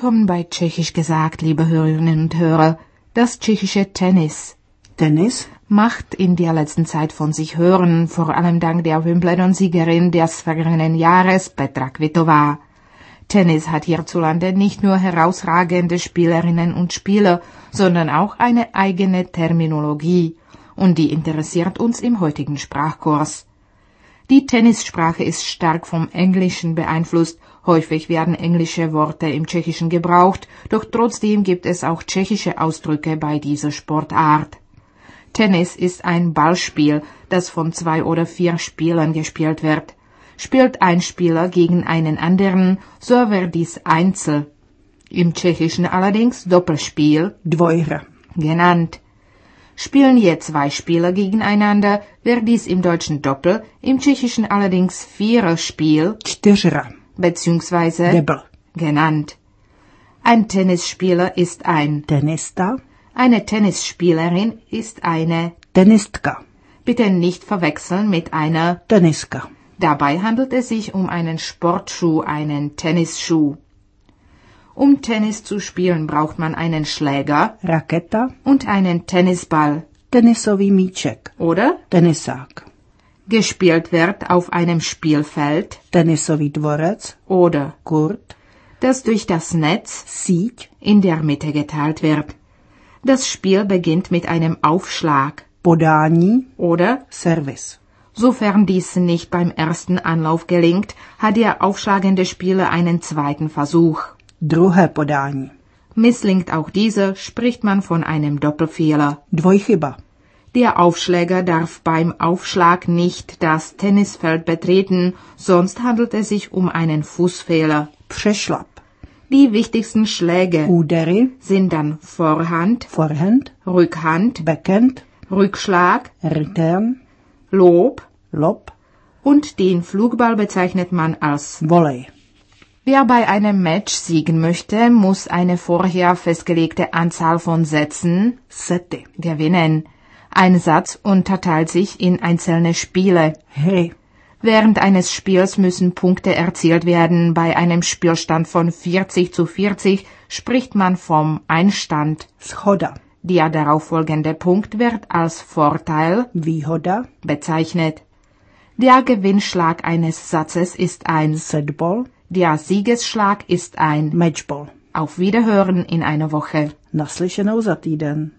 Willkommen bei Tschechisch gesagt, liebe Hörerinnen und Hörer. Das tschechische Tennis macht in der letzten Zeit von sich hören, vor allem dank der Wimbledon-Siegerin des vergangenen Jahres, Petra Kvitova. Tennis hat hierzulande nicht nur herausragende Spielerinnen und Spieler, sondern auch eine eigene Terminologie. Und die interessiert uns im heutigen Sprachkurs. Die Tennissprache ist stark vom Englischen beeinflusst. Häufig werden englische Worte im Tschechischen gebraucht, doch trotzdem gibt es auch tschechische Ausdrücke bei dieser Sportart. Tennis ist ein Ballspiel, das von 2 oder 4 Spielern gespielt wird. Spielt ein Spieler gegen einen anderen, so wird dies Einzel. Im Tschechischen allerdings Doppelspiel, Dvojhra, genannt. Spielen je 2 Spieler gegeneinander, wird dies im Deutschen Doppel, im Tschechischen allerdings Viererspiel, Čtyřhra, beziehungsweise Debl, genannt. Ein Tennisspieler ist ein Tenista, Eine Tennisspielerin ist eine Tenistka, Bitte nicht verwechseln mit einer Teniska. Dabei handelt es sich um einen Sportschuh, einen Tennisschuh. Um Tennis zu spielen, braucht man einen Schläger Raketa, und einen Tennisball, tenisový míček, oder? tenisák. Gespielt wird auf einem Spielfeld Tenisový dvorec, oder kurt, das durch das Netz síť, in der Mitte geteilt wird. Das Spiel beginnt mit einem Aufschlag, podání, oder? servis. Sofern dies nicht beim ersten Anlauf gelingt, hat der aufschlagende Spieler einen zweiten Versuch. Druhé podání, Misslingt auch dieser, spricht man von einem Doppelfehler. dvojchyba, Der Aufschläger darf beim Aufschlag nicht das Tennisfeld betreten, sonst handelt es sich um einen Fußfehler. přešlap, Die wichtigsten Schläge údery, sind dann Vorhand, forehand, Rückhand, backhand, Rückschlag, return, Lob lob, und den Flugball bezeichnet man als. volej. Wer bei einem Match siegen möchte, muss eine vorher festgelegte Anzahl von Sätzen Sety, gewinnen. Ein Satz unterteilt sich in einzelne Spiele. hry, Während eines Spiels müssen Punkte erzielt werden. Bei einem Spielstand von 40:40 spricht man vom Einstand. schoda, Der darauffolgende Punkt wird als Vorteil výhoda, bezeichnet. Der Gewinnschlag eines Satzes ist ein. setball, Der Siegesschlag ist ein. matchball. Auf Wiederhören in einer Woche. Naslyšenou za týden.